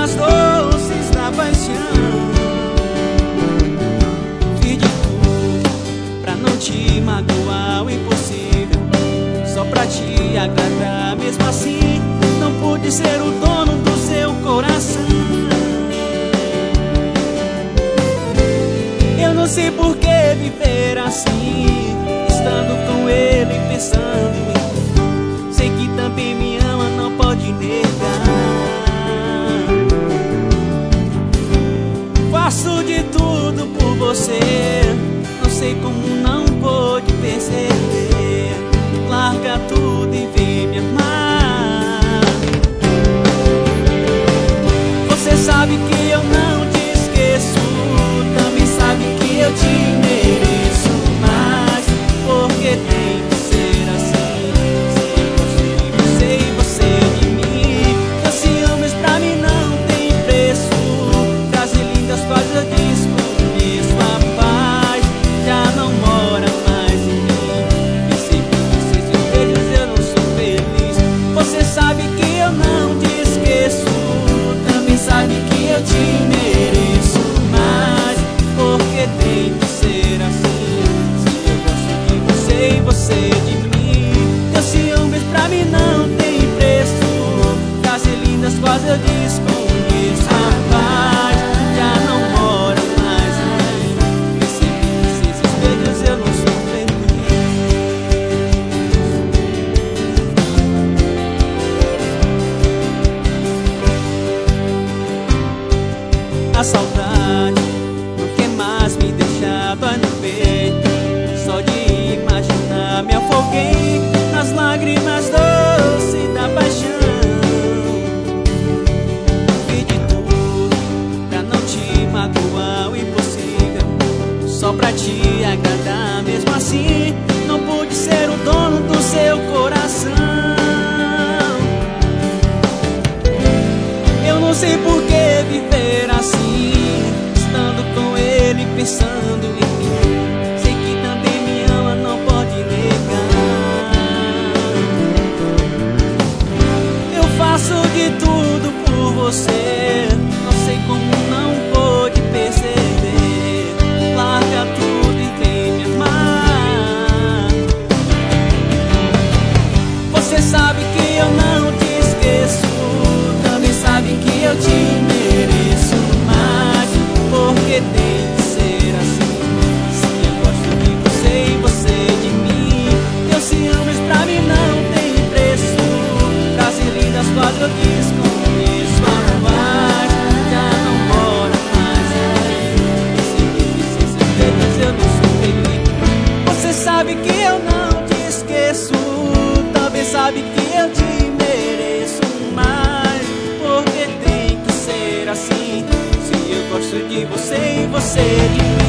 lágrimas doces da paixão. Fiz de tudo pra não te magoar, o impossível, só pra te agradar. Mesmo assim, não pude ser o dono do seu coração. Eu não sei por que viver assim, estando com ele, pensando em mim. Sei que também me ama, não pode negar. Faço de tudo por você, não sei como não pôde perceber. Larga tudo e vem me amar. Você sabe que eu não te esqueço, também sabe que eu te mereço mais. Porque tem que ser assim, se eu gosto de você e você de mim. Meus ciúmes pra mim não tem preço, frases lindas quase eu desconheço. A paz já não mora mais em mim, percebi que sem seus beijos eu não sou feliz. Você sabe que eu não te esqueço, também sabe que eu te mereço mais. Porque tem que ser assim, se eu gosto de você e você de mim. Teus ciúmes pra mim não tem preço, frases lindas quase eu desconheço. A paz já não mora mais em mim, percebi que sem seus beijos eu não sou feliz. A saudade não quer mais me deixar, dói no peito. Só de imaginar me afoguei nas lágrimas doces da paixão. Fiz de tudo pra não te magoar, o impossível, só pra te agradar. Mesmo assim, não pude ser o dono do seu coração. Eu não sei por que viver assim, estando com ele, pensando em mim. Sei que também me ama, não pode negar. Eu faço de tudo por você, não sei como não pôde perceber. Larga tudo e vem me amar. Você sabe que eu não te esqueço, também sabe que eu te mereço mais. Porque tem que ser assim, se eu gosto de você e você de mim. Teus ciúmes pra mim não tem preço, frases lindas quase eu desconheço. A paz já não mora mais em mim, percebi que sem seus beijos eu não sou feliz. Você sabe que eu não te esqueço, também sabe que eu te mereço mais. Porque tem que ser assim, se eu gosto de você e você de mim.